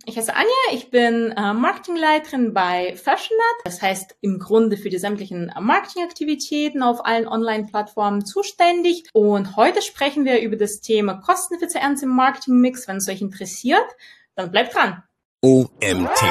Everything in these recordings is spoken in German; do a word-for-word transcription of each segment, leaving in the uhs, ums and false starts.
Ich heiße Anja, ich bin äh, Marketingleiterin bei Fashionnet. Das heißt im Grunde für die sämtlichen Marketingaktivitäten auf allen Online-Plattformen zuständig. Und heute sprechen wir über das Thema Kosteneffizienz im Marketingmix. Wenn es euch interessiert, dann bleibt dran. O M T.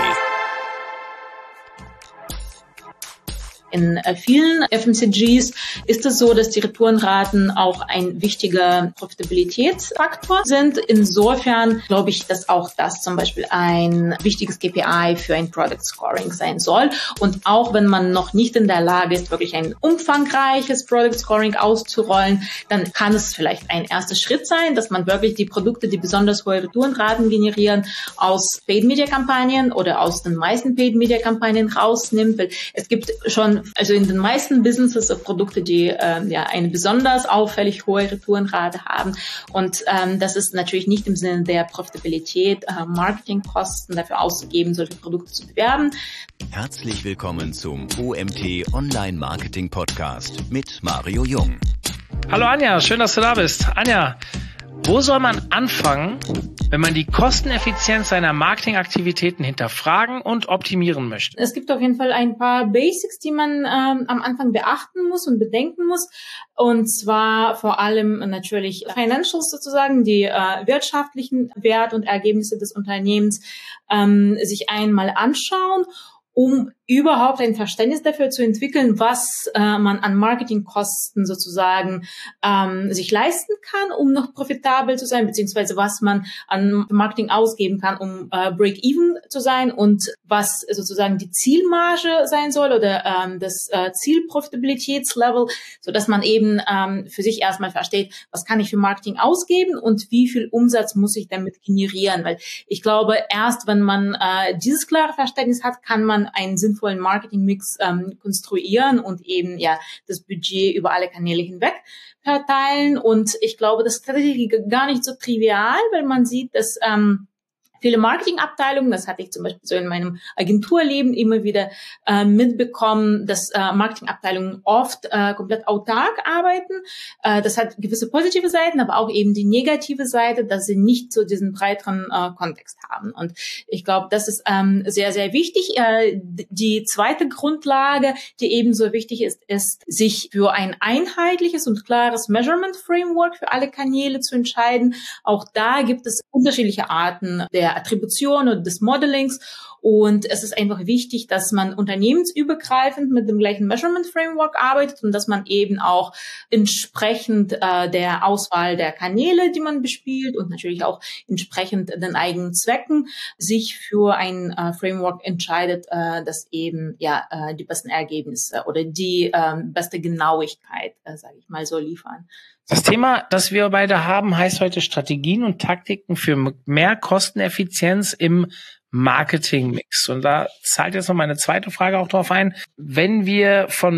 In vielen F M C Gs ist es so, dass die Retourenraten auch ein wichtiger Profitabilitätsfaktor sind. Insofern glaube ich, dass auch das zum Beispiel ein wichtiges K P I für ein Product Scoring sein soll. Und auch wenn man noch nicht in der Lage ist, wirklich ein umfangreiches Product Scoring auszurollen, dann kann es vielleicht ein erster Schritt sein, dass man wirklich die Produkte, die besonders hohe Retourenraten generieren, aus Paid-Media-Kampagnen oder aus den meisten Paid-Media-Kampagnen rausnimmt. Weil es gibt schon Also in den meisten Businesses Produkte, die äh, ja eine besonders auffällig hohe Retourenrate haben. Und ähm, das ist natürlich nicht im Sinne der Profitabilität, äh, Marketingkosten dafür auszugeben, solche Produkte zu bewerben. Herzlich willkommen zum O M T Online Marketing Podcast mit Mario Jung. Hallo Anja, schön, dass du da bist. Anja, wo soll man anfangen, wenn man die Kosteneffizienz seiner Marketingaktivitäten hinterfragen und optimieren möchte? Es gibt auf jeden Fall ein paar Basics, die man ähm, am Anfang beachten muss und bedenken muss. Und zwar vor allem natürlich Financials sozusagen, die äh, wirtschaftlichen Wert und Ergebnisse des Unternehmens ähm, sich einmal anschauen, um überhaupt ein Verständnis dafür zu entwickeln, was äh, man an Marketingkosten sozusagen ähm, sich leisten kann, um noch profitabel zu sein, beziehungsweise was man an Marketing ausgeben kann, um äh, Break-Even zu sein und was sozusagen die Zielmarge sein soll oder ähm, das äh, Zielprofitabilitätslevel, so dass man eben ähm, für sich erstmal versteht, was kann ich für Marketing ausgeben und wie viel Umsatz muss ich damit generieren, weil ich glaube, erst wenn man äh, dieses klare Verständnis hat, kann man einen sinnvollen Marketingmix ähm, konstruieren und eben ja das Budget über alle Kanäle hinweg verteilen. Und ich glaube, das ist tatsächlich gar nicht so trivial, weil man sieht, dass ähm, viele Marketingabteilungen, das hatte ich zum Beispiel so in meinem Agenturleben immer wieder äh, mitbekommen, dass äh, Marketingabteilungen oft äh, komplett autark arbeiten. Äh, das hat gewisse positive Seiten, aber auch eben die negative Seite, dass sie nicht so diesen breiteren äh, Kontext haben. Und ich glaube, das ist ähm, sehr, sehr wichtig. Äh, die zweite Grundlage, die ebenso wichtig ist, ist, sich für ein einheitliches und klares Measurement-Framework für alle Kanäle zu entscheiden. Auch da gibt es unterschiedliche Arten der Attribution oder des Modelings. Und es ist einfach wichtig, dass man unternehmensübergreifend mit dem gleichen Measurement Framework arbeitet und dass man eben auch entsprechend äh, der Auswahl der Kanäle, die man bespielt und natürlich auch entsprechend den eigenen Zwecken sich für ein äh, Framework entscheidet, äh, das eben ja äh, die besten Ergebnisse oder die äh, beste Genauigkeit, äh, sage ich mal so, liefern. Das Thema, das wir beide haben, heißt heute Strategien und Taktiken für mehr Kosteneffizienz im Marketingmix. Und da zahlt jetzt noch meine zweite Frage auch drauf ein. Wenn wir von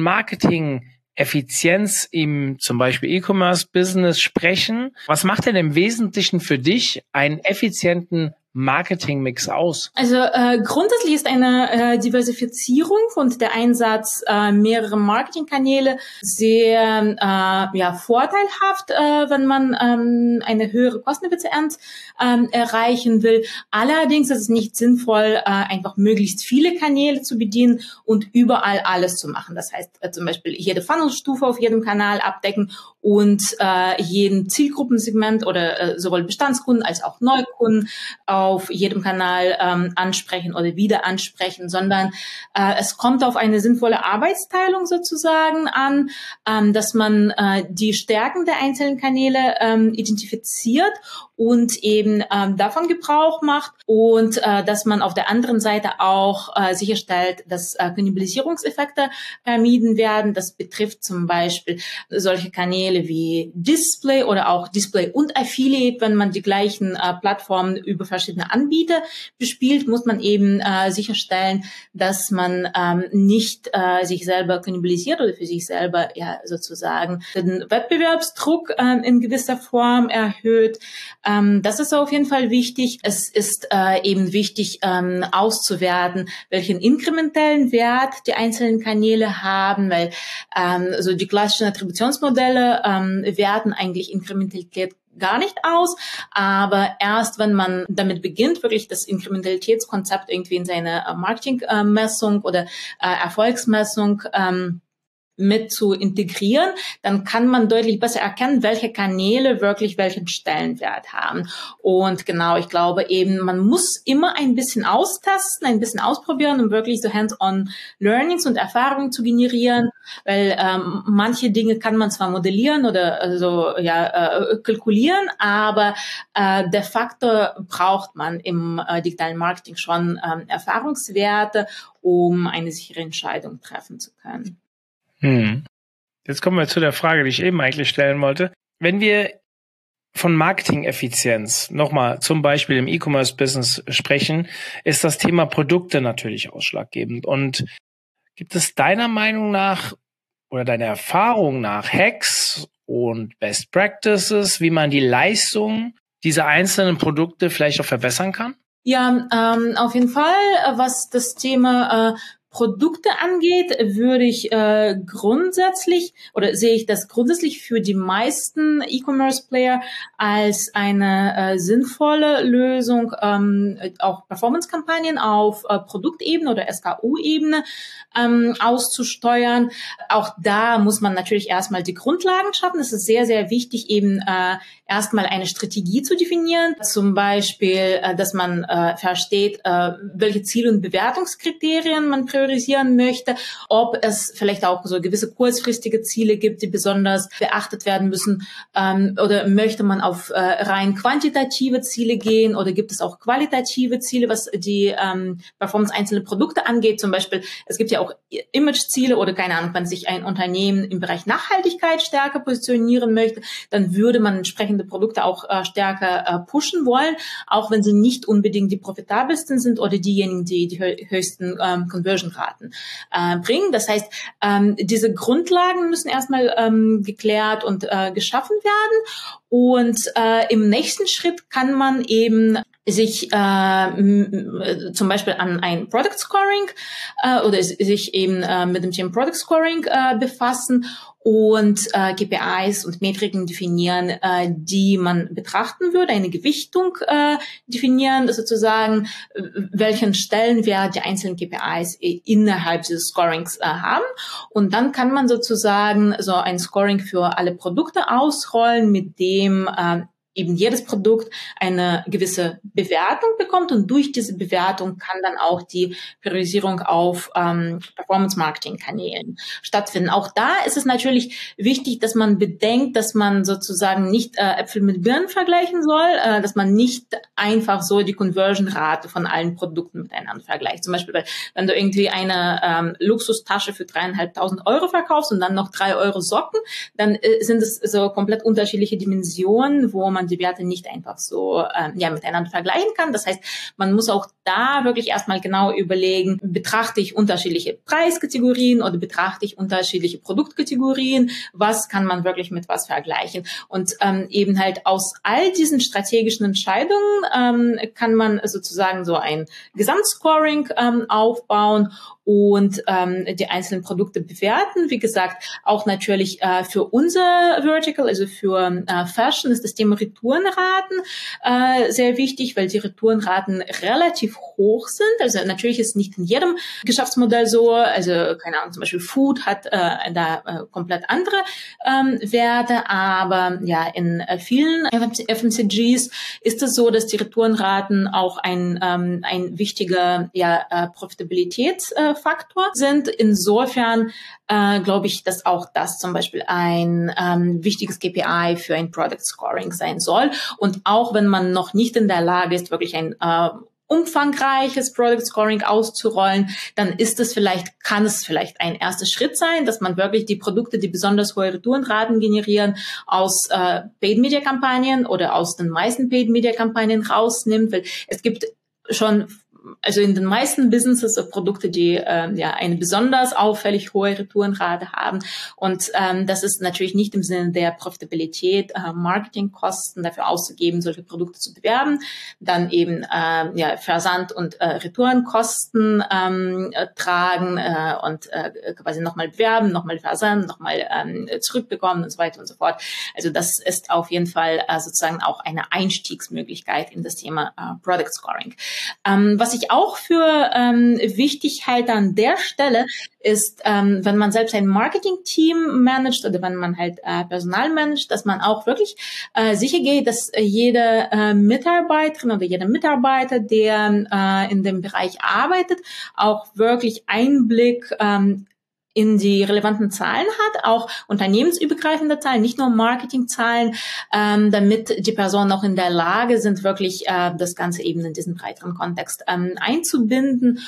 Marketing-Effizienz im zum Beispiel E-Commerce-Business sprechen, was macht denn im Wesentlichen für dich einen effizienten Marketingmix aus? Also äh, grundsätzlich ist eine äh, Diversifizierung und der Einsatz äh, mehrerer Marketingkanäle sehr äh, ja vorteilhaft, äh, wenn man ähm, eine höhere Kosteneffizienz ähm, erreichen will. Allerdings ist es nicht sinnvoll, äh, einfach möglichst viele Kanäle zu bedienen und überall alles zu machen. Das heißt äh, zum Beispiel jede Funnelstufe auf jedem Kanal abdecken und äh, jeden Zielgruppensegment oder äh, sowohl Bestandskunden als auch Neukunden auf jedem Kanal ähm, ansprechen oder wieder ansprechen, sondern äh, es kommt auf eine sinnvolle Arbeitsteilung sozusagen an, ähm, dass man äh, die Stärken der einzelnen Kanäle ähm, identifiziert und eben ähm, davon Gebrauch macht und äh, dass man auf der anderen Seite auch äh, sicherstellt, dass äh, Kannibalisierungseffekte vermieden werden. Das betrifft zum Beispiel solche Kanäle wie Display oder auch Display und Affiliate. Wenn man die gleichen äh, Plattformen über verschiedene Anbieter bespielt, muss man eben äh, sicherstellen, dass man ähm, nicht äh, sich selber kannibalisiert oder für sich selber ja sozusagen den Wettbewerbsdruck äh, in gewisser Form erhöht. Ähm, das ist auf jeden Fall wichtig. Es ist äh, eben wichtig ähm, auszuwerten, welchen inkrementellen Wert die einzelnen Kanäle haben, weil ähm, so die klassischen Attributionsmodelle ähm, werten eigentlich Inkrementalität gar nicht aus. Aber erst wenn man damit beginnt, wirklich das Inkrementalitätskonzept irgendwie in seine Marketingmessung oder Erfolgsmessung ähm, mit zu integrieren, dann kann man deutlich besser erkennen, welche Kanäle wirklich welchen Stellenwert haben. Und genau, ich glaube eben, man muss immer ein bisschen austesten, ein bisschen ausprobieren, um wirklich so hands-on Learnings und Erfahrungen zu generieren, weil ähm, manche Dinge kann man zwar modellieren oder also ja äh, kalkulieren, aber äh, de facto braucht man im äh, digitalen Marketing schon ähm, Erfahrungswerte, um eine sichere Entscheidung treffen zu können. Hm. Jetzt kommen wir zu der Frage, die ich eben eigentlich stellen wollte. Wenn wir von Marketing-Effizienz nochmal zum Beispiel im E-Commerce-Business sprechen, ist das Thema Produkte natürlich ausschlaggebend. Und gibt es deiner Meinung nach oder deiner Erfahrung nach Hacks und Best Practices, wie man die Leistung dieser einzelnen Produkte vielleicht auch verbessern kann? Ja, ähm, auf jeden Fall, was das Thema äh, Produkte angeht, würde ich äh, grundsätzlich oder sehe ich das grundsätzlich für die meisten E-Commerce-Player als eine äh, sinnvolle Lösung, ähm, auch Performance-Kampagnen auf äh, Produktebene oder S K U-Ebene ähm, auszusteuern. Auch da muss man natürlich erstmal die Grundlagen schaffen. Es ist sehr, sehr wichtig, eben äh, erstmal eine Strategie zu definieren. Zum Beispiel, äh, dass man äh, versteht, äh, welche Ziel- und Bewertungskriterien man priorisieren möchte, ob es vielleicht auch so gewisse kurzfristige Ziele gibt, die besonders beachtet werden müssen, ähm, oder möchte man auf äh, rein quantitative Ziele gehen oder gibt es auch qualitative Ziele, was die ähm, Performance einzelner Produkte angeht. Zum Beispiel, es gibt ja auch Image-Ziele oder keine Ahnung, wenn sich ein Unternehmen im Bereich Nachhaltigkeit stärker positionieren möchte, dann würde man entsprechende Produkte auch äh, stärker äh, pushen wollen, auch wenn sie nicht unbedingt die profitabelsten sind oder diejenigen, die die hö- höchsten ähm, Conversion Raten äh, bringen. Das heißt, ähm, diese Grundlagen müssen erstmal ähm, geklärt und äh, geschaffen werden. Und äh, im nächsten Schritt kann man eben sich äh, m- zum Beispiel an ein Product Scoring äh, oder sich eben äh, mit dem Thema Product Scoring äh, befassen und äh, K P Is und Metriken definieren, äh, die man betrachten würde, eine Gewichtung äh, definieren, sozusagen, äh, welchen Stellenwert die einzelnen K P Is innerhalb dieses Scorings äh, haben. Und dann kann man sozusagen so ein Scoring für alle Produkte ausrollen, mit dem äh, eben jedes Produkt eine gewisse Bewertung bekommt und durch diese Bewertung kann dann auch die Priorisierung auf ähm, Performance-Marketing-Kanälen stattfinden. Auch da ist es natürlich wichtig, dass man bedenkt, dass man sozusagen nicht äh, Äpfel mit Birnen vergleichen soll, äh, dass man nicht einfach so die Conversion-Rate von allen Produkten miteinander vergleicht. Zum Beispiel, wenn du irgendwie eine ähm, Luxustasche für dreieinhalbtausend Euro verkaufst und dann noch drei Euro Socken, dann äh, sind es so komplett unterschiedliche Dimensionen, wo man die Werte nicht einfach so ähm, ja miteinander vergleichen kann. Das heißt, man muss auch da wirklich erstmal genau überlegen, betrachte ich unterschiedliche Preiskategorien oder betrachte ich unterschiedliche Produktkategorien, was kann man wirklich mit was vergleichen. Und ähm, eben halt aus all diesen strategischen Entscheidungen ähm, kann man sozusagen so ein Gesamtscoring ähm, aufbauen und ähm, die einzelnen Produkte bewerten. Wie gesagt, auch natürlich äh, für unser Vertical, also für äh, Fashion, ist das Thema Retourenraten äh, sehr wichtig, weil die Retourenraten relativ hoch sind. Also natürlich ist nicht in jedem Geschäftsmodell so, also keine Ahnung, zum Beispiel Food hat äh, da äh, komplett andere ähm, Werte, aber ja, in äh, vielen F M C Gs ist es so, dass die Retourenraten auch ein, ähm, ein wichtiger ja, äh, Profitabilitätsfaktor Faktor sind. Insofern äh, glaube ich, dass auch das zum Beispiel ein ähm, wichtiges K P I für ein Product Scoring sein soll. Und auch wenn man noch nicht in der Lage ist, wirklich ein äh, umfangreiches Product Scoring auszurollen, dann ist es vielleicht, kann es vielleicht ein erster Schritt sein, dass man wirklich die Produkte, die besonders hohe Retourenraten generieren, aus äh, Paid-Media-Kampagnen oder aus den meisten Paid-Media-Kampagnen rausnimmt, weil es gibt schon also in den meisten Businesses Produkte, die äh, ja eine besonders auffällig hohe Retourenrate haben. Und ähm, das ist natürlich nicht im Sinne der Profitabilität, äh, Marketingkosten dafür auszugeben, solche Produkte zu bewerben, dann eben äh, ja Versand- und äh, Retourenkosten ähm, äh, tragen äh, und äh, quasi nochmal bewerben, nochmal versenden, nochmal ähm, zurückbekommen und so weiter und so fort. Also das ist auf jeden Fall äh, sozusagen auch eine Einstiegsmöglichkeit in das Thema äh, Product Scoring. Ähm, was ich auch für ähm, wichtig halte an der Stelle ist, ähm, wenn man selbst ein Marketing-Team managt oder wenn man halt äh, Personal managt, dass man auch wirklich äh, sicher geht, dass äh, jede äh, Mitarbeiterin oder jeder Mitarbeiter, der äh, in dem Bereich arbeitet, auch wirklich Einblick ähm, in die relevanten Zahlen hat, auch unternehmensübergreifende Zahlen, nicht nur Marketingzahlen, ähm, damit die Personen auch in der Lage sind, wirklich äh, das Ganze eben in diesen breiteren Kontext ähm, einzubinden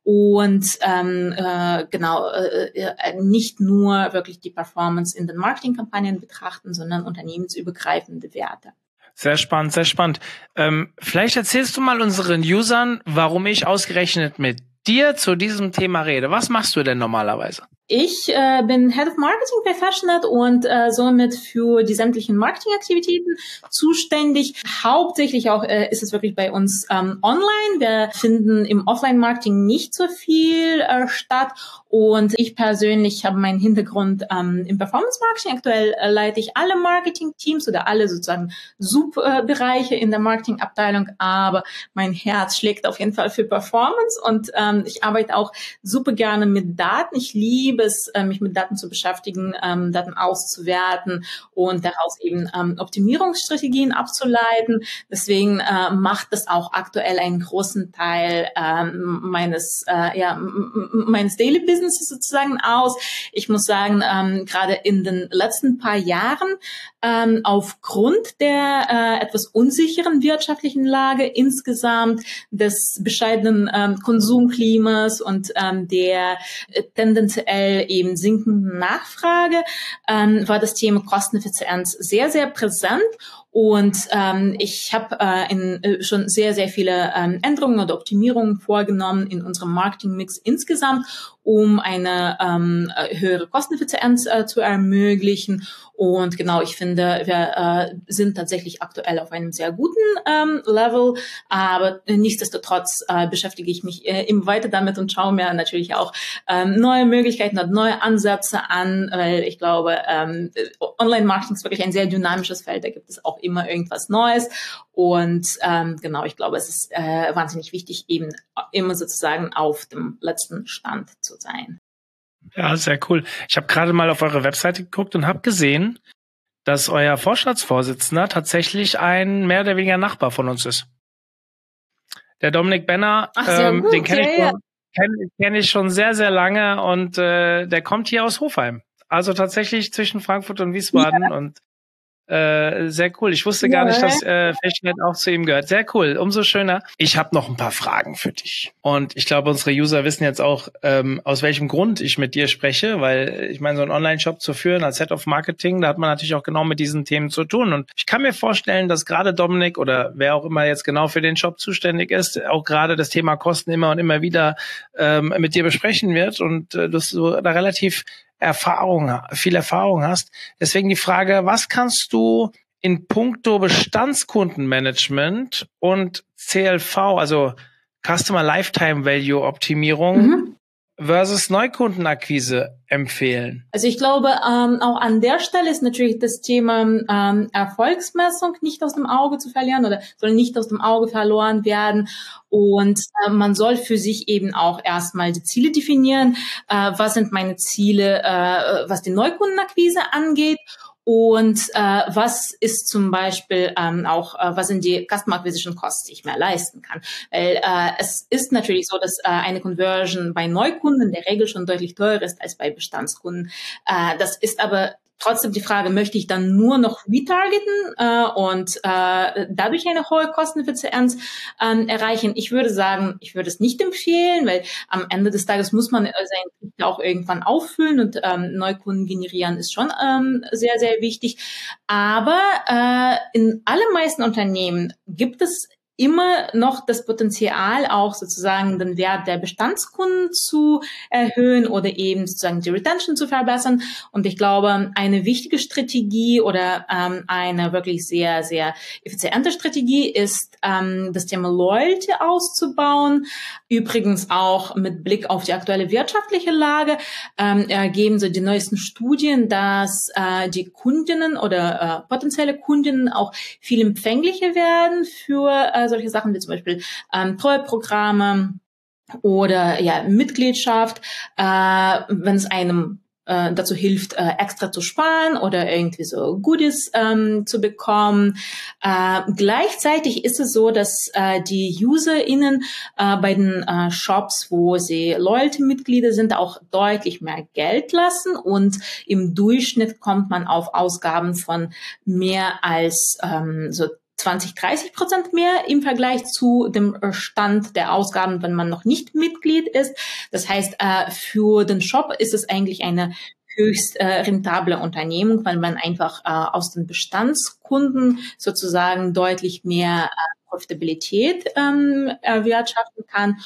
und ähm, äh, genau äh, äh, nicht nur wirklich die Performance in den Marketingkampagnen betrachten, sondern unternehmensübergreifende Werte. Sehr spannend, sehr spannend. Ähm, vielleicht erzählst du mal unseren Usern, warum ich ausgerechnet mit dir zu diesem Thema rede. Was machst du denn normalerweise? Ich äh, bin Head of Marketing bei Fashionette und äh, somit für die sämtlichen Marketingaktivitäten zuständig. Hauptsächlich auch äh, ist es wirklich bei uns ähm, online. Wir finden im Offline-Marketing nicht so viel äh, statt. Und ich persönlich habe meinen Hintergrund ähm, im Performance-Marketing. Aktuell äh, leite ich alle Marketing-Teams oder alle sozusagen Subbereiche in der Marketingabteilung. Aber mein Herz schlägt auf jeden Fall für Performance und ähm, ich arbeite auch super gerne mit Daten. Ich liebe es, mich mit Daten zu beschäftigen, ähm, Daten auszuwerten und daraus eben ähm, Optimierungsstrategien abzuleiten. Deswegen äh, macht das auch aktuell einen großen Teil ähm, meines äh, ja m- m- meines Daily Businesses sozusagen aus. Ich muss sagen, ähm, gerade in den letzten paar Jahren ähm, aufgrund der äh, etwas unsicheren wirtschaftlichen Lage insgesamt, des bescheidenen ähm, Konsumklimas und ähm, der äh, tendenziell eben sinkenden Nachfrage, ähm, war das Thema Kosteneffizienz sehr, sehr präsent. Und ähm, ich habe äh, in, äh, schon sehr, sehr viele ähm, Änderungen oder Optimierungen vorgenommen in unserem Marketingmix insgesamt, um eine ähm, höhere Kosteneffizienz äh, zu ermöglichen. Und genau, ich finde, wir äh, sind tatsächlich aktuell auf einem sehr guten ähm, Level, aber nichtsdestotrotz äh, beschäftige ich mich äh, immer weiter damit und schaue mir natürlich auch ähm, neue Möglichkeiten und neue Ansätze an, weil ich glaube, ähm, Online-Marketing ist wirklich ein sehr dynamisches Feld, da gibt es auch immer irgendwas Neues und ähm, genau, ich glaube, es ist äh, wahnsinnig wichtig, eben immer sozusagen auf dem letzten Stand zu sein. Ja, sehr cool. Ich habe gerade mal auf eure Webseite geguckt und habe gesehen, dass euer Vorstandsvorsitzender tatsächlich ein mehr oder weniger Nachbar von uns ist. Der Dominik Benner, Ach, sehr ähm, gut. den kenne Ja, ich, ja. schon- kenn, kenn ich schon sehr, sehr lange und äh, der kommt hier aus Hofheim. Also tatsächlich zwischen Frankfurt und Wiesbaden und Äh, sehr cool. Ich wusste gar Ja. nicht, dass äh, Fashionette auch zu ihm gehört. Sehr cool, umso schöner. Ich habe noch ein paar Fragen für dich. Und ich glaube, unsere User wissen jetzt auch, ähm, aus welchem Grund ich mit dir spreche, weil ich meine, so einen Online-Shop zu führen als Head of Marketing, da hat man natürlich auch genau mit diesen Themen zu tun. Und ich kann mir vorstellen, dass gerade Dominik oder wer auch immer jetzt genau für den Shop zuständig ist, auch gerade das Thema Kosten immer und immer wieder ähm, mit dir besprechen wird und äh, dass du da relativ Erfahrung, viel Erfahrung hast. Deswegen die Frage, was kannst du in puncto Bestandskundenmanagement und C L V, also Customer Lifetime Value Optimierung Mhm. versus Neukundenakquise empfehlen? Also ich glaube, ähm, auch an der Stelle ist natürlich das Thema ähm, Erfolgsmessung nicht aus dem Auge zu verlieren oder soll nicht aus dem Auge verloren werden. Und äh, man soll für sich eben auch erstmal die Ziele definieren. Äh, was sind meine Ziele, äh, was die Neukundenakquise angeht? Und äh, was ist zum Beispiel ähm, auch, äh, was sind die Customer Acquisition Costs, die ich mir leisten kann? Weil äh, es ist natürlich so, dass äh, eine Conversion bei Neukunden in der Regel schon deutlich teurer ist als bei Bestandskunden. Äh, das ist aber trotzdem die Frage, möchte ich dann nur noch retargeten äh, und äh, dadurch eine hohe Kosteneffizienz ähm, erreichen? Ich würde sagen, ich würde es nicht empfehlen, weil am Ende des Tages muss man äh, sein Produkt auch irgendwann auffüllen und ähm, Neukunden generieren ist schon ähm, sehr, sehr wichtig. Aber äh, in allermeisten Unternehmen gibt es immer noch das Potenzial, auch sozusagen den Wert der Bestandskunden zu erhöhen oder eben sozusagen die Retention zu verbessern. Und ich glaube, eine wichtige Strategie oder ähm, eine wirklich sehr, sehr effiziente Strategie ist, ähm, das Thema Loyalty auszubauen. Übrigens auch mit Blick auf die aktuelle wirtschaftliche Lage ähm, ergeben so die neuesten Studien, dass äh, die Kundinnen oder äh, potenzielle Kundinnen auch viel empfänglicher werden für äh, solche Sachen wie zum Beispiel ähm, Treueprogramme oder ja Mitgliedschaft, äh, wenn es einem äh, dazu hilft, äh, extra zu sparen oder irgendwie so Goodies ähm, zu bekommen. Äh, gleichzeitig ist es so, dass äh, die UserInnen äh, bei den äh, Shops, wo sie Loyalty-Mitglieder sind, auch deutlich mehr Geld lassen und im Durchschnitt kommt man auf Ausgaben von mehr als ähm, so zwanzig, dreißig Prozent mehr im Vergleich zu dem Stand der Ausgaben, wenn man noch nicht Mitglied ist. Das heißt, äh, für den Shop ist es eigentlich eine höchst äh, rentable Unternehmung, weil man einfach äh, aus den Bestandskunden sozusagen deutlich mehr äh, Profitabilität ähm, erwirtschaften kann.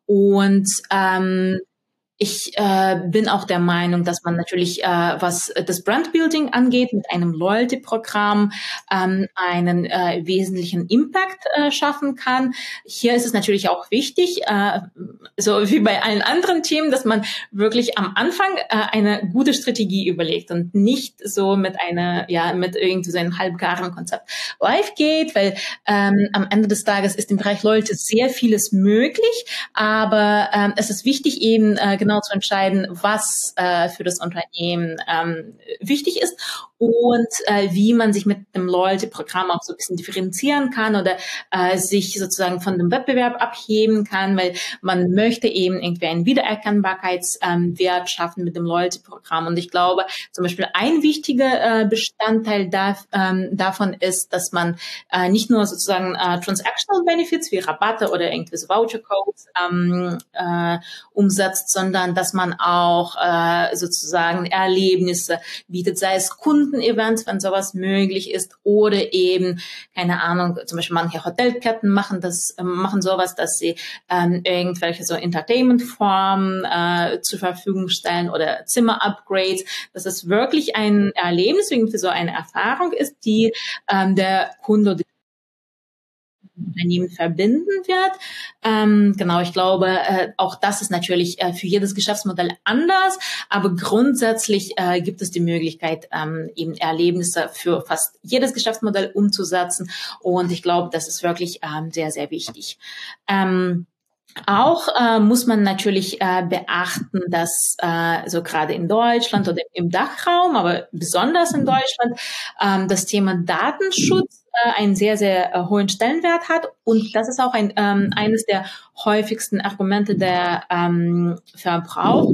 Und ähm, Ich äh, bin auch der Meinung, dass man natürlich, äh, was das Brandbuilding angeht, mit einem Loyalty-Programm ähm, einen äh, wesentlichen Impact äh, schaffen kann. Hier ist es natürlich auch wichtig, äh, so wie bei allen anderen Themen, dass man wirklich am Anfang äh, eine gute Strategie überlegt und nicht so mit einer, ja, mit irgendwie so einem halbgaren Konzept live geht, weil ähm, am Ende des Tages ist im Bereich Loyalty sehr vieles möglich, aber ähm, es ist wichtig eben äh, genau zu entscheiden, was äh, für das Unternehmen ähm, wichtig ist und äh, wie man sich mit dem Loyalty-Programm auch so ein bisschen differenzieren kann oder äh, sich sozusagen von dem Wettbewerb abheben kann, weil man möchte eben irgendwie einen Wiedererkennbarkeitswert ähm, schaffen mit dem Loyalty-Programm. Und ich glaube, zum Beispiel ein wichtiger äh, Bestandteil da, ähm, davon ist, dass man äh, nicht nur sozusagen äh, Transactional Benefits wie Rabatte oder irgendwie so Voucher-Codes ähm, äh, umsetzt, sondern dass man auch äh, sozusagen Erlebnisse bietet, sei es Kundenevents, wenn sowas möglich ist, oder eben, keine Ahnung, zum Beispiel manche Hotelketten machen das, äh, machen sowas, dass sie ähm, irgendwelche so Entertainment-Formen äh, zur Verfügung stellen oder Zimmer-Upgrades, dass es wirklich ein Erlebnis, irgendwie so eine Erfahrung ist, die ähm, der Kunde oder Unternehmen verbinden wird. Ähm, genau, ich glaube, äh, auch das ist natürlich äh, für jedes Geschäftsmodell anders, aber grundsätzlich äh, gibt es die Möglichkeit, ähm, eben Erlebnisse für fast jedes Geschäftsmodell umzusetzen und ich glaube, das ist wirklich ähm, sehr, sehr wichtig. Ähm, Auch äh, muss man natürlich äh, beachten, dass äh, so gerade in Deutschland oder im Dachraum, aber besonders in Deutschland, ähm, das Thema Datenschutz äh, einen sehr, sehr äh, hohen Stellenwert hat. Und das ist auch ein, ähm, eines der häufigsten Argumente der ähm, Verbraucher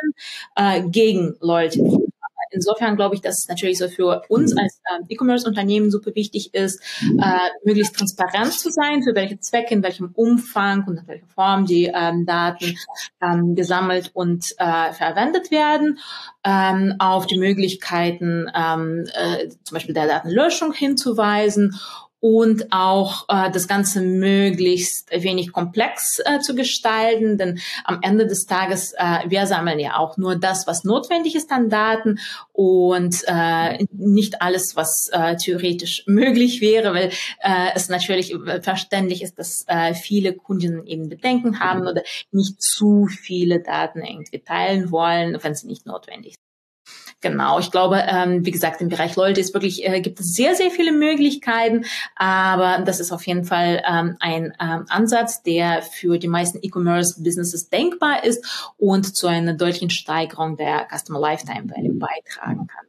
äh, gegen Loyalty. Insofern glaube ich, dass es natürlich so für uns als äh, E-Commerce-Unternehmen super wichtig ist, äh, möglichst transparent zu sein, für welche Zwecke, in welchem Umfang und in welcher Form die ähm, Daten ähm, gesammelt und äh, verwendet werden, ähm, auf die Möglichkeiten ähm, äh, zum Beispiel der Datenlöschung hinzuweisen und auch äh, das Ganze möglichst wenig komplex äh, zu gestalten, denn am Ende des Tages, äh, wir sammeln ja auch nur das, was notwendig ist an Daten und äh, nicht alles, was äh, theoretisch möglich wäre, weil äh, es natürlich verständlich ist, dass äh, viele Kundinnen eben Bedenken haben oder nicht zu viele Daten irgendwie teilen wollen, wenn sie nicht notwendig sind. Genau, ich glaube, ähm, wie gesagt, im Bereich Loyalty ist wirklich, äh, gibt es sehr, sehr viele Möglichkeiten, aber das ist auf jeden Fall ähm, ein ähm, Ansatz, der für die meisten E-Commerce-Businesses denkbar ist und zu einer deutlichen Steigerung der Customer Lifetime Value beitragen kann.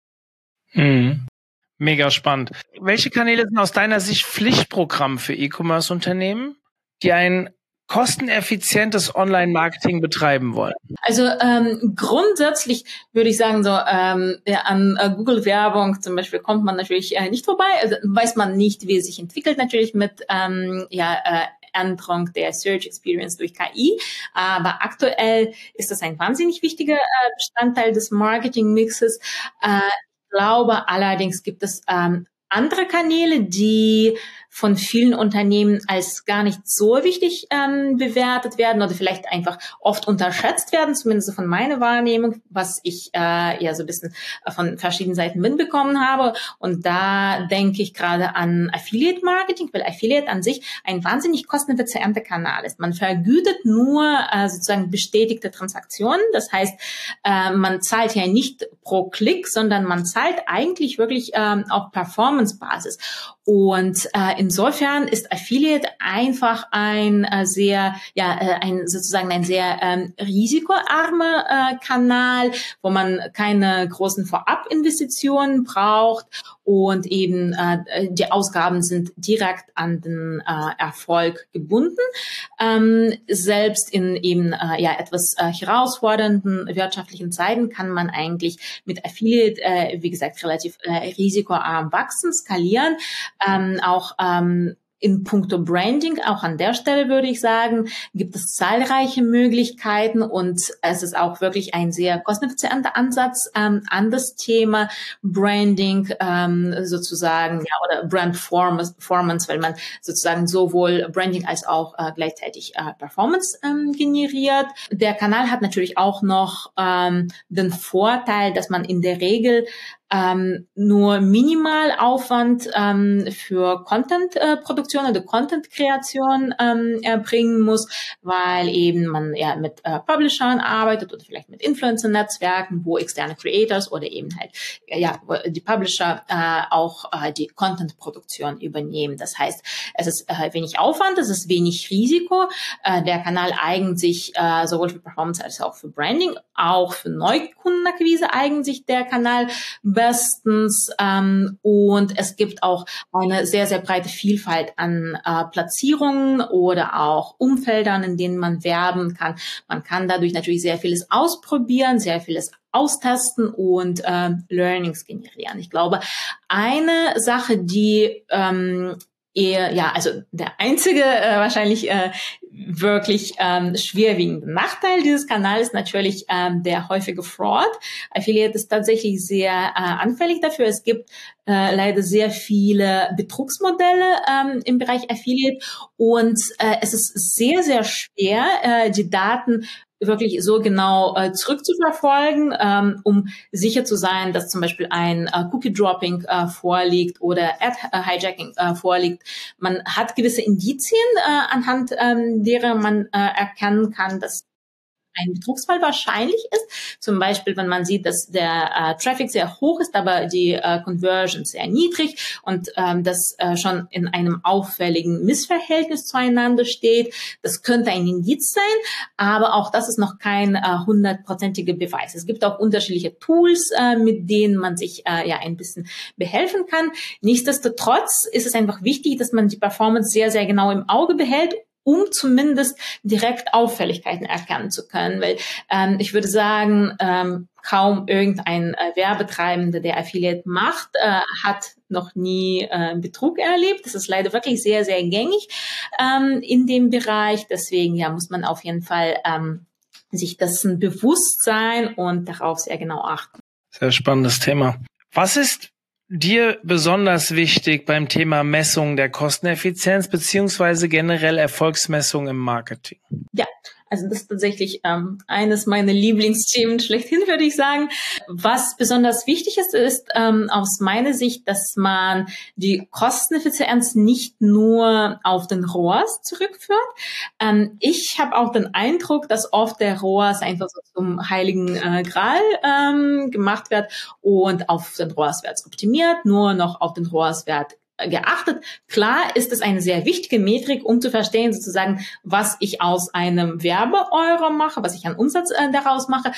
Mhm. Mega spannend. Welche Kanäle sind aus deiner Sicht Pflichtprogramm für E-Commerce-Unternehmen, die ein kosteneffizientes Online-Marketing betreiben wollen? Also ähm, grundsätzlich würde ich sagen, so ähm, ja, an äh, Google-Werbung zum Beispiel kommt man natürlich äh, nicht vorbei. Also weiß man nicht, wie es sich entwickelt, natürlich mit ähm, ja äh, Änderung der Search Experience durch K I. Aber aktuell ist das ein wahnsinnig wichtiger äh, Bestandteil des Marketing-Mixes. Äh, ich glaube allerdings gibt es ähm, andere Kanäle, die von vielen Unternehmen als gar nicht so wichtig ähm, bewertet werden oder vielleicht einfach oft unterschätzt werden, zumindest von meiner Wahrnehmung, was ich äh, ja so ein bisschen von verschiedenen Seiten mitbekommen habe. Und da denke ich gerade an Affiliate Marketing, weil Affiliate an sich ein wahnsinnig kosteneffizienter Kanal ist. Man vergütet nur äh, sozusagen bestätigte Transaktionen. Das heißt, äh, man zahlt ja nicht pro Klick, sondern man zahlt eigentlich wirklich ähm, auf Performance-Basis. Und äh, insofern ist Affiliate einfach ein äh, sehr, ja, äh, ein sozusagen ein sehr ähm, risikoarmer äh, Kanal, wo man keine großen Vorabinvestitionen braucht und eben äh, die Ausgaben sind direkt an den äh, Erfolg gebunden. Ähm, selbst in eben äh, ja etwas äh, herausfordernden wirtschaftlichen Zeiten kann man eigentlich mit Affiliate, äh, wie gesagt, relativ äh, risikoarm wachsen, skalieren. Ähm, auch ähm, in puncto Branding, auch an der Stelle würde ich sagen, gibt es zahlreiche Möglichkeiten und es ist auch wirklich ein sehr kosteneffizienter Ansatz ähm, an das Thema Branding ähm, sozusagen, ja, oder Brand Performance, weil man sozusagen sowohl Branding als auch äh, gleichzeitig äh, Performance ähm, generiert. Der Kanal hat natürlich auch noch ähm, den Vorteil, dass man in der Regel ähm, nur Minimalaufwand ähm, für Content-Produktion äh, oder Content-Kreation ähm, erbringen muss, weil eben man ja mit äh, Publishern arbeitet oder vielleicht mit Influencer-Netzwerken, wo externe Creators oder eben halt ja die Publisher äh, auch äh, die Content-Produktion übernehmen. Das heißt, es ist äh, wenig Aufwand, es ist wenig Risiko. Äh, der Kanal eignet sich äh, sowohl für Performance als auch für Branding, auch für Neukundenakquise eignet sich der Kanal bestens ähm, und es gibt auch eine sehr, sehr breite Vielfalt an äh, Platzierungen oder auch Umfeldern, in denen man werben kann. Man kann dadurch natürlich sehr vieles ausprobieren, sehr vieles austesten und äh, Learnings generieren. Ich glaube, eine Sache, die ähm, eher, ja, also der einzige äh, wahrscheinlich äh, wirklich ähm, schwerwiegende Nachteil dieses Kanals ist natürlich ähm, der häufige Fraud. Affiliate ist tatsächlich sehr äh, anfällig dafür. Es gibt äh, leider sehr viele Betrugsmodelle ähm, im Bereich Affiliate und äh, es ist sehr, sehr schwer, äh, die Daten wirklich so genau äh, zurückzuverfolgen, ähm, um sicher zu sein, dass zum Beispiel ein äh, Cookie-Dropping äh, vorliegt oder Ad-Hijacking äh, vorliegt. Man hat gewisse Indizien, äh, anhand ähm, derer man äh, erkennen kann, dass ein Betrugsfall wahrscheinlich ist. Zum Beispiel, wenn man sieht, dass der äh, Traffic sehr hoch ist, aber die äh, Conversion sehr niedrig und ähm, das äh, schon in einem auffälligen Missverhältnis zueinander steht. Das könnte ein Indiz sein, aber auch das ist noch kein äh, hundertprozentiger Beweis. Es gibt auch unterschiedliche Tools, äh, mit denen man sich äh, ja ein bisschen behelfen kann. Nichtsdestotrotz ist es einfach wichtig, dass man die Performance sehr, sehr genau im Auge behält, um zumindest direkt Auffälligkeiten erkennen zu können. Weil ähm, ich würde sagen, ähm, kaum irgendein äh, Werbetreibender, der Affiliate macht, äh, hat noch nie äh, Betrug erlebt. Das ist leider wirklich sehr, sehr gängig ähm, in dem Bereich. Deswegen ja muss man auf jeden Fall ähm, sich dessen bewusst sein und darauf sehr genau achten. Sehr spannendes Thema. Was ist dir besonders wichtig beim Thema Messung der Kosteneffizienz beziehungsweise generell Erfolgsmessung im Marketing? Ja, also das ist tatsächlich ähm, eines meiner Lieblingsthemen schlechthin, würde ich sagen. Was besonders wichtig ist, ist ähm, aus meiner Sicht, dass man die Kosteneffizienz nicht nur auf den R O A S zurückführt. Ähm, ich habe auch den Eindruck, dass oft der R O A S einfach so zum heiligen äh, Gral ähm, gemacht wird und auf den R O A S-Wert optimiert, nur noch auf den R O A S-Wert geachtet. Klar ist es eine sehr wichtige Metrik, um zu verstehen, sozusagen, was ich aus einem Werbeeuro mache, was ich an Umsatz äh, daraus mache.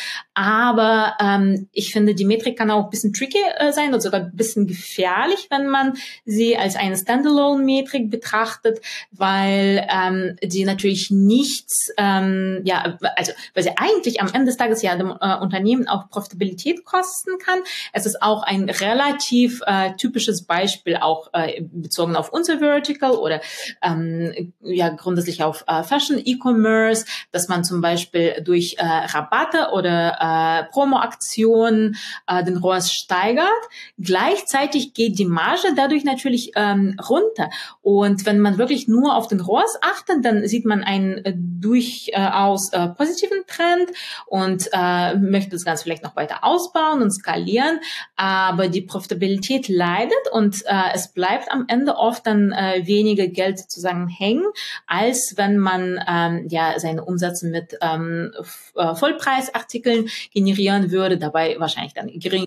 Aber ähm, ich finde, die Metrik kann auch ein bisschen tricky äh, sein und sogar ein bisschen gefährlich, wenn man sie als eine Standalone-Metrik betrachtet, weil ähm, die natürlich nichts, ähm, ja, also weil sie eigentlich am Ende des Tages ja dem äh, Unternehmen auch Profitabilität kosten kann. Es ist auch ein relativ äh, typisches Beispiel auch äh, äh, bezogen auf unser Vertical oder ähm, ja grundsätzlich auf äh, Fashion E-Commerce, dass man zum Beispiel durch äh, Rabatte oder äh, Promo-Aktionen äh, den R O A S steigert. Gleichzeitig geht die Marge dadurch natürlich ähm, runter. Und wenn man wirklich nur auf den R O A S achtet, dann sieht man einen äh, durchaus äh, positiven Trend und äh, möchte das Ganze vielleicht noch weiter ausbauen und skalieren. Aber die Profitabilität leidet und äh, es bleibt am Ende oft dann äh, weniger Geld sozusagen hängen, als wenn man ähm, ja seine Umsätze mit ähm, Vollpreisartikeln generieren würde, dabei wahrscheinlich dann gering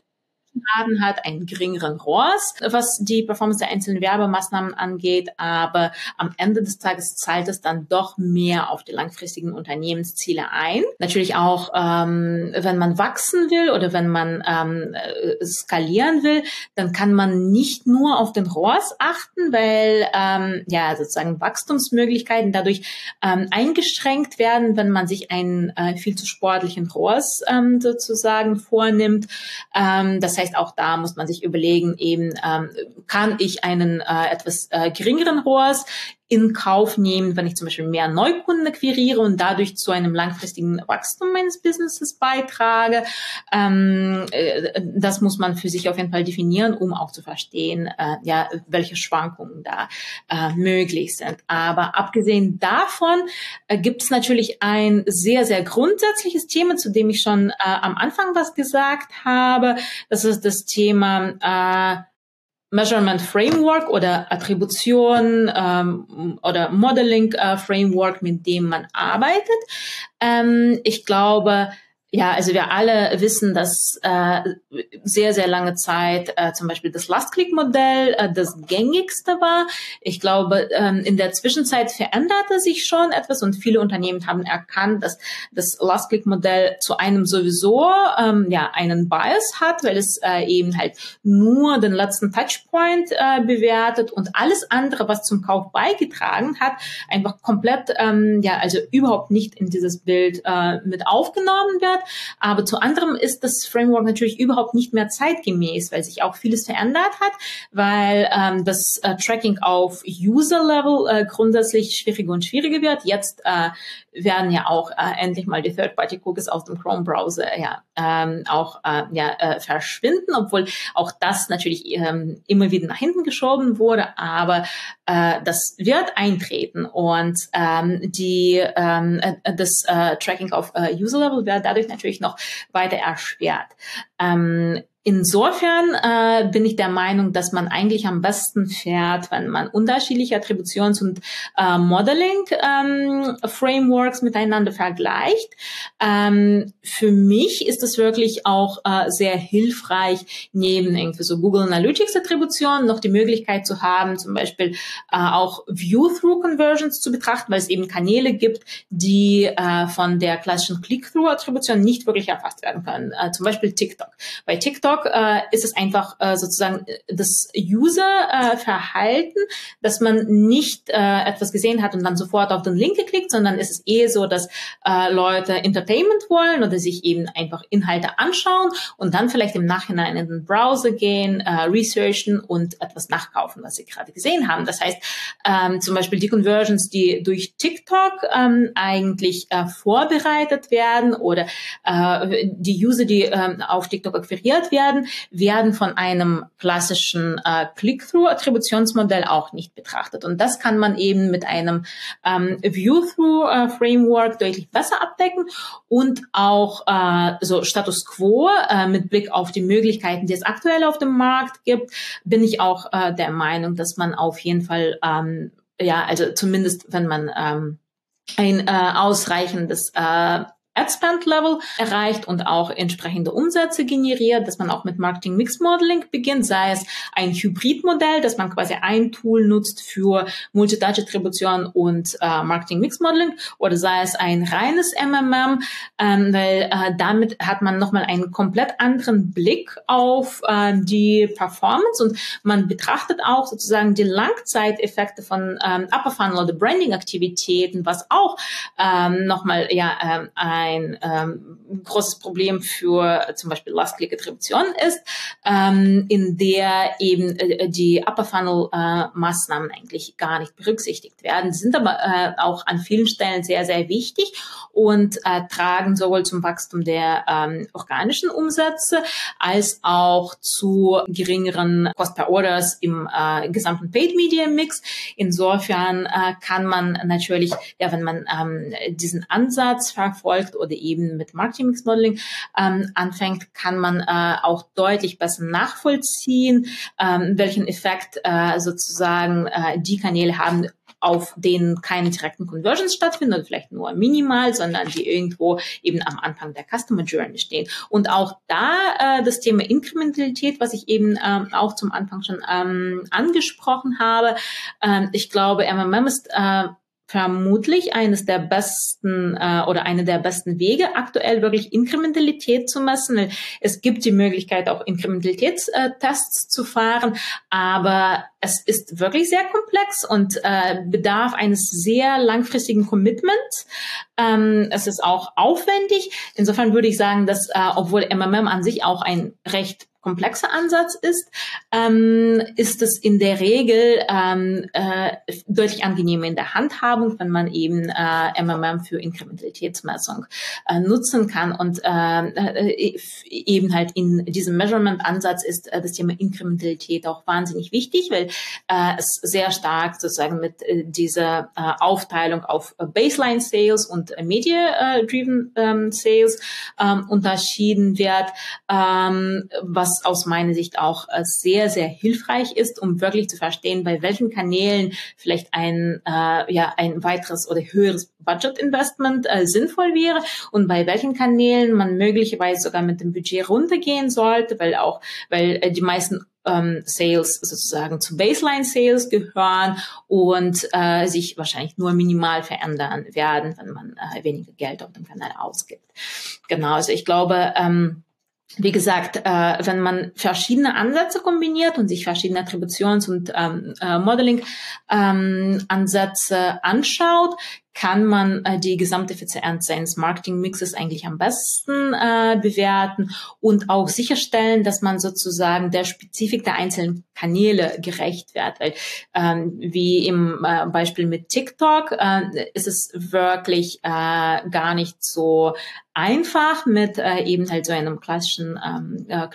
hat, einen geringeren R O A S, was die Performance der einzelnen Werbemaßnahmen angeht, aber am Ende des Tages zahlt es dann doch mehr auf die langfristigen Unternehmensziele ein. Natürlich auch, ähm, wenn man wachsen will oder wenn man ähm, skalieren will, dann kann man nicht nur auf den R O A S achten, weil ähm, ja sozusagen Wachstumsmöglichkeiten dadurch ähm, eingeschränkt werden, wenn man sich einen äh, viel zu sportlichen R O A S ähm, sozusagen vornimmt. Ähm, das heißt, auch da muss man sich überlegen, eben ähm, kann ich einen äh, etwas äh, geringeren R O A S in Kauf nehmen, wenn ich zum Beispiel mehr Neukunden akquiriere und dadurch zu einem langfristigen Wachstum meines Businesses beitrage. Ähm, äh, das muss man für sich auf jeden Fall definieren, um auch zu verstehen, äh, ja, welche Schwankungen da äh, möglich sind. Aber abgesehen davon äh, gibt es natürlich ein sehr, sehr grundsätzliches Thema, zu dem ich schon äh, am Anfang was gesagt habe. Das ist das Thema äh, Measurement Framework oder Attribution ähm, oder Modeling äh, Framework, mit dem man arbeitet. Ähm, ich glaube, ja, also wir alle wissen, dass äh, sehr, sehr lange Zeit äh, zum Beispiel das Last-Click-Modell äh, das gängigste war. Ich glaube, ähm, in der Zwischenzeit veränderte sich schon etwas und viele Unternehmen haben erkannt, dass das Last-Click-Modell zu einem sowieso ähm, ja einen Bias hat, weil es äh, eben halt nur den letzten Touchpoint äh, bewertet und alles andere, was zum Kauf beigetragen hat, einfach komplett ähm, ja also überhaupt nicht in dieses Bild äh, mit aufgenommen wird. Aber zu anderem ist das Framework natürlich überhaupt nicht mehr zeitgemäß, weil sich auch vieles verändert hat, weil ähm, das äh, Tracking auf User-Level äh, grundsätzlich schwieriger und schwieriger wird. Jetzt äh, werden ja auch äh, endlich mal die Third-Party-Cookies aus dem Chrome-Browser ja ähm, auch äh, ja äh, verschwinden, obwohl auch das natürlich ähm, immer wieder nach hinten geschoben wurde, aber äh, das wird eintreten und ähm, die ähm, äh, das äh, Tracking auf äh, User-Level wird dadurch natürlich noch weiter erschwert. Ähm, Insofern äh, bin ich der Meinung, dass man eigentlich am besten fährt, wenn man unterschiedliche Attributions- und äh, Modeling-Frameworks ähm, miteinander vergleicht. Ähm, für mich ist es wirklich auch äh, sehr hilfreich, neben irgendwie so Google Analytics-Attributionen noch die Möglichkeit zu haben, zum Beispiel äh, auch View-Through-Conversions zu betrachten, weil es eben Kanäle gibt, die äh, von der klassischen Click-Through-Attribution nicht wirklich erfasst werden können. Äh, zum Beispiel TikTok. Bei TikTok äh, ist es einfach äh, sozusagen das User-Verhalten, äh, dass man nicht äh, etwas gesehen hat und dann sofort auf den Link geklickt, sondern es ist eher so, dass äh, Leute Entertainment wollen oder sich eben einfach Inhalte anschauen und dann vielleicht im Nachhinein in den Browser gehen, äh, researchen und etwas nachkaufen, was sie gerade gesehen haben. Das heißt, ähm, zum Beispiel die Conversions, die durch TikTok ähm, eigentlich äh, vorbereitet werden oder äh, die User, die äh, auf TikTok akquiriert werden, werden von einem klassischen äh, Click-Through-Attributionsmodell auch nicht betrachtet. Und das kann man eben mit einem ähm, View-Through-Framework deutlich besser abdecken und auch äh, so Status Quo äh, mit Blick auf die Möglichkeiten, die es aktuell auf dem Markt gibt, bin ich auch äh, der Meinung, dass man auf jeden Fall, ähm, ja, also zumindest wenn man ähm, ein äh, ausreichendes äh, Ad-Spend-Level erreicht und auch entsprechende Umsätze generiert, dass man auch mit Marketing-Mix-Modeling beginnt, sei es ein Hybrid-Modell, dass man quasi ein Tool nutzt für Multi-Touch-Attribution und äh, Marketing-Mix-Modeling oder sei es ein reines M M M, ähm, weil äh, damit hat man nochmal einen komplett anderen Blick auf äh, die Performance und man betrachtet auch sozusagen die Langzeiteffekte von ähm, Upper Funnel oder Branding-Aktivitäten, was auch ähm, nochmal ja, äh, ein ähm, großes Problem für zum Beispiel Last-Click-Attribution ist, ähm, in der eben äh, die Upper-Funnel-Maßnahmen äh, eigentlich gar nicht berücksichtigt werden. Die sind aber äh, auch an vielen Stellen sehr, sehr wichtig und äh, tragen sowohl zum Wachstum der ähm, organischen Umsätze als auch zu geringeren Cost per Orders im äh, gesamten Paid-Media-Mix. Insofern äh, kann man natürlich, ja, wenn man ähm, diesen Ansatz verfolgt oder eben mit Marketing-Mix-Modeling ähm, anfängt, kann man äh, auch deutlich besser nachvollziehen, ähm, welchen Effekt äh, sozusagen äh, die Kanäle haben, auf denen keine direkten Conversions stattfinden oder vielleicht nur minimal, sondern die irgendwo eben am Anfang der Customer Journey stehen. Und auch da äh, das Thema Inkrementalität, was ich eben ähm, auch zum Anfang schon ähm, angesprochen habe. Ähm, ich glaube, M M M ist äh, vermutlich eines der besten äh, oder eine der besten Wege, aktuell wirklich Inkrementalität zu messen. Es gibt die Möglichkeit, auch Inkrementalitätstests zu fahren, aber es ist wirklich sehr komplex und äh, bedarf eines sehr langfristigen Commitments. Ähm, es ist auch aufwendig. Insofern würde ich sagen, dass äh, obwohl M M M an sich auch ein recht komplexer Ansatz ist, ähm, ist es in der Regel ähm, äh, deutlich angenehmer in der Handhabung, wenn man eben äh, M M M für Inkrementalitätsmessung äh, nutzen kann. Und äh, äh, eben halt in diesem Measurement-Ansatz ist äh, das Thema Inkrementalität auch wahnsinnig wichtig, weil äh, es sehr stark sozusagen mit äh, dieser äh, Aufteilung auf äh, Baseline-Sales und äh, Media-driven ähm, Sales ähm, unterschieden wird, ähm, was aus meiner Sicht auch äh, sehr, sehr hilfreich ist, um wirklich zu verstehen, bei welchen Kanälen vielleicht ein, äh, ja, ein weiteres oder höheres Budget-Investment äh, sinnvoll wäre und bei welchen Kanälen man möglicherweise sogar mit dem Budget runtergehen sollte, weil auch, weil äh, die meisten ähm, Sales sozusagen zu Baseline-Sales gehören und äh, sich wahrscheinlich nur minimal verändern werden, wenn man äh, weniger Geld auf dem Kanal ausgibt. Genau, also ich glaube, ähm, wie gesagt, äh, wenn man verschiedene Ansätze kombiniert und sich verschiedene Attributions- und ähm, äh, Modeling-Ansätze ähm, anschaut, kann man äh, die Gesamteffizienz seines Marketing-Mixes eigentlich am besten äh, bewerten und auch sicherstellen, dass man sozusagen der Spezifik der einzelnen Kanäle gerecht wird. Weil ähm, wie im äh, Beispiel mit TikTok äh, ist es wirklich äh, gar nicht so einfach mit äh, eben halt so einem klassischen ähm, äh,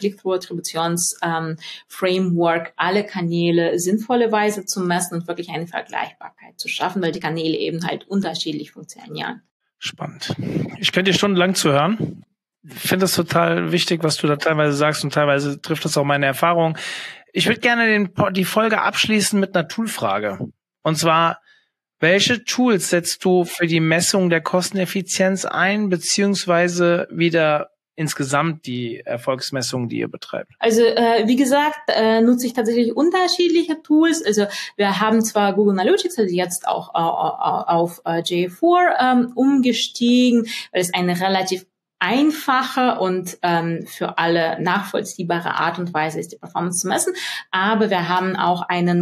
Click-Through-Attributions-Framework ähm, alle Kanäle sinnvollerweise zu messen und wirklich eine Vergleichbarkeit zu schaffen, weil die Kanäle eben halt unterschiedlich funktionieren. Spannend. Ich könnte dir stundenlang zuhören. Ich finde es total wichtig, was du da teilweise sagst und teilweise trifft das auch meine Erfahrung. Ich würde gerne den, die Folge abschließen mit einer Toolfrage. Und zwar, welche Tools setzt du für die Messung der Kosteneffizienz ein, beziehungsweise wieder insgesamt die Erfolgsmessung, die ihr betreibt? Also äh, wie gesagt, äh, nutze ich tatsächlich unterschiedliche Tools. Also wir haben zwar Google Analytics, also jetzt auch äh, auf äh, J vier ähm, umgestiegen, weil es eine relativ einfache und ähm, für alle nachvollziehbare Art und Weise ist, die Performance zu messen. Aber wir haben auch einen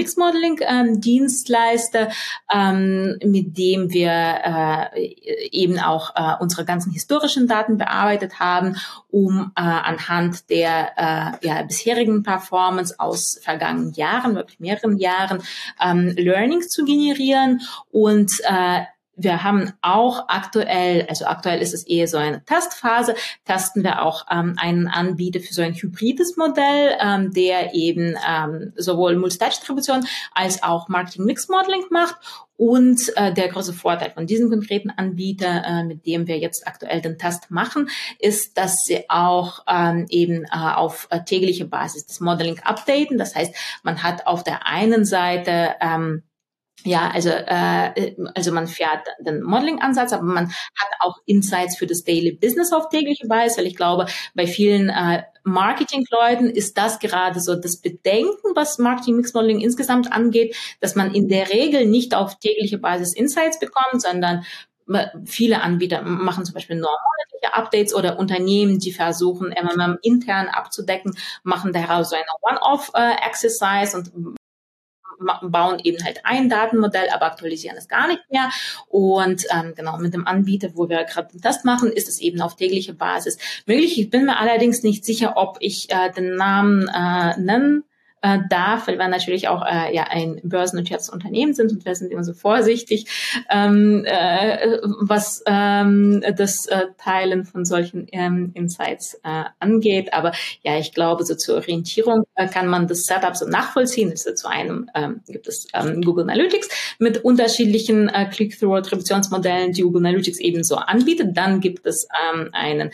Marketing-Mix-Modeling-Dienstleister, ähm, mit dem wir äh, eben auch äh, unsere ganzen historischen Daten bearbeitet haben, um äh, anhand der äh, ja, bisherigen Performance aus vergangenen Jahren, wirklich mehreren Jahren, ähm, Learnings zu generieren. Und äh, wir haben auch aktuell, also aktuell ist es eher so eine Testphase, testen wir auch ähm, einen Anbieter für so ein hybrides Modell, ähm, der eben ähm, sowohl Multitouch-Attribution als auch Marketing-Mix-Modeling macht. Und äh, der große Vorteil von diesem konkreten Anbieter, äh, mit dem wir jetzt aktuell den Test machen, ist, dass sie auch ähm, eben äh, auf äh, täglicher Basis das Modeling updaten. Das heißt, man hat auf der einen Seite ähm, Ja, also äh, also man fährt den Modeling-Ansatz, aber man hat auch Insights für das Daily Business auf tägliche Basis, weil ich glaube, bei vielen äh, Marketing-Leuten ist das gerade so das Bedenken, was Marketing-Mix-Modeling insgesamt angeht, dass man in der Regel nicht auf tägliche Basis Insights bekommt, sondern viele Anbieter machen zum Beispiel nur monatliche Updates oder Unternehmen, die versuchen, M M M intern abzudecken, machen daraus so eine One-Off-Exercise und bauen eben halt ein Datenmodell, aber aktualisieren es gar nicht mehr. Und ähm, genau, mit dem Anbieter, wo wir gerade den Test machen, ist es eben auf täglicher Basis möglich. Ich bin mir allerdings nicht sicher, ob ich äh, den Namen äh, nennen äh, darf, weil wir natürlich auch äh, ja ein börsennotiertes Unternehmen sind und wir sind immer so vorsichtig, ähm, äh, was ähm, das äh, Teilen von solchen ähm, Insights äh, angeht. Aber ja, ich glaube, so zur Orientierung äh, kann man das Setup so nachvollziehen. Also zu einem ähm, gibt es ähm, Google Analytics mit unterschiedlichen äh, Click-Through-Attributionsmodellen, die Google Analytics ebenso anbietet. Dann gibt es ähm, einen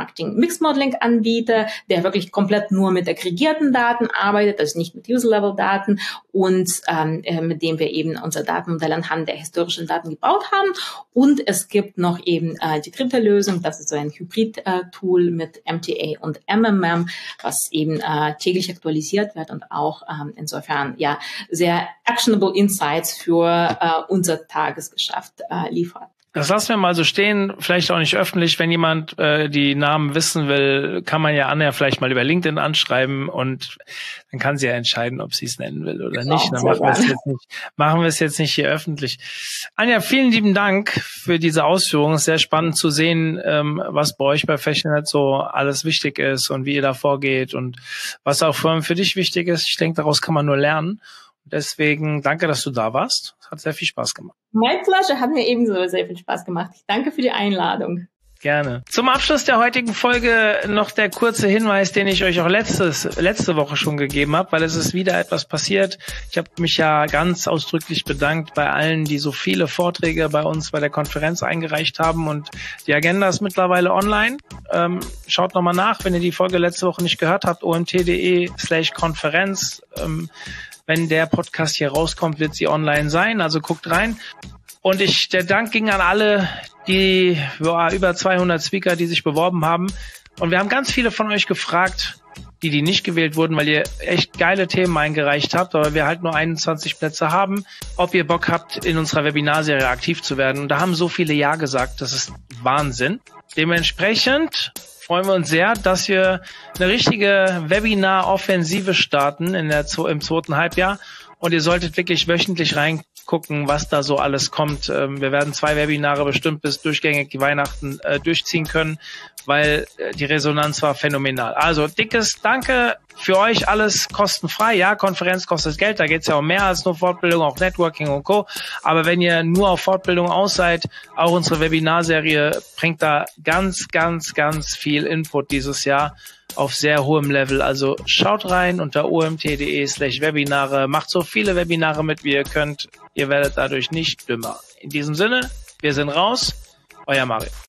Marketing-Mix-Modeling-Anbieter, der wirklich komplett nur mit aggregierten Daten arbeitet, also nicht mit User-Level-Daten und ähm, mit dem wir eben unser Datenmodell anhand der historischen Daten gebaut haben. Und es gibt noch eben äh, die dritte Lösung, das ist so ein Hybrid-Tool mit M T A und M M M, was eben äh, täglich aktualisiert wird und auch ähm, insofern ja sehr actionable Insights für äh, unser Tagesgeschäft äh, liefert. Das lassen wir mal so stehen, vielleicht auch nicht öffentlich. Wenn jemand äh, die Namen wissen will, kann man ja Anja vielleicht mal über LinkedIn anschreiben und dann kann sie ja entscheiden, ob sie es nennen will oder nicht. Dann machen wir es jetzt nicht, machen wir es jetzt nicht hier öffentlich. Anja, vielen lieben Dank für diese Ausführungen. Es ist sehr spannend zu sehen, ähm, was bei euch bei Fashionet so alles wichtig ist und wie ihr da vorgeht und was auch vor allem für dich wichtig ist. Ich denke, daraus kann man nur lernen. Deswegen danke, dass du da warst. Hat sehr viel Spaß gemacht. Mein Pleasure, hat mir ebenso sehr viel Spaß gemacht. Ich danke für die Einladung. Gerne. Zum Abschluss der heutigen Folge noch der kurze Hinweis, den ich euch auch letztes, letzte Woche schon gegeben habe, weil es ist wieder etwas passiert. Ich habe mich ja ganz ausdrücklich bedankt bei allen, die so viele Vorträge bei uns bei der Konferenz eingereicht haben und die Agenda ist mittlerweile online. Ähm, schaut nochmal nach, wenn ihr die Folge letzte Woche nicht gehört habt, omt.de slash Konferenz. Ähm, Wenn der Podcast hier rauskommt, wird sie online sein, also guckt rein. Und ich, der Dank ging an alle, die, ja, über zweihundert Speaker, die sich beworben haben. Und wir haben ganz viele von euch gefragt, die, die nicht gewählt wurden, weil ihr echt geile Themen eingereicht habt, aber wir halt nur einundzwanzig Plätze haben, ob ihr Bock habt, in unserer Webinarserie aktiv zu werden. Und da haben so viele Ja gesagt, das ist Wahnsinn. Dementsprechend freuen wir uns sehr, dass wir eine richtige Webinar-Offensive starten in der, im zweiten Halbjahr. Und ihr solltet wirklich wöchentlich reingucken, was da so alles kommt. Wir werden zwei Webinare bestimmt bis durchgängig die Weihnachten äh, durchziehen können, weil die Resonanz war phänomenal. Also dickes Danke für euch, alles kostenfrei. Ja, Konferenz kostet Geld, da geht's ja um mehr als nur Fortbildung, auch Networking und Co. Aber wenn ihr nur auf Fortbildung aus seid, auch unsere Webinarserie bringt da ganz, ganz, ganz viel Input dieses Jahr auf sehr hohem Level. Also schaut rein unter omt.de slash Webinare. Macht so viele Webinare mit, wie ihr könnt. Ihr werdet dadurch nicht dümmer. In diesem Sinne, wir sind raus. Euer Mario.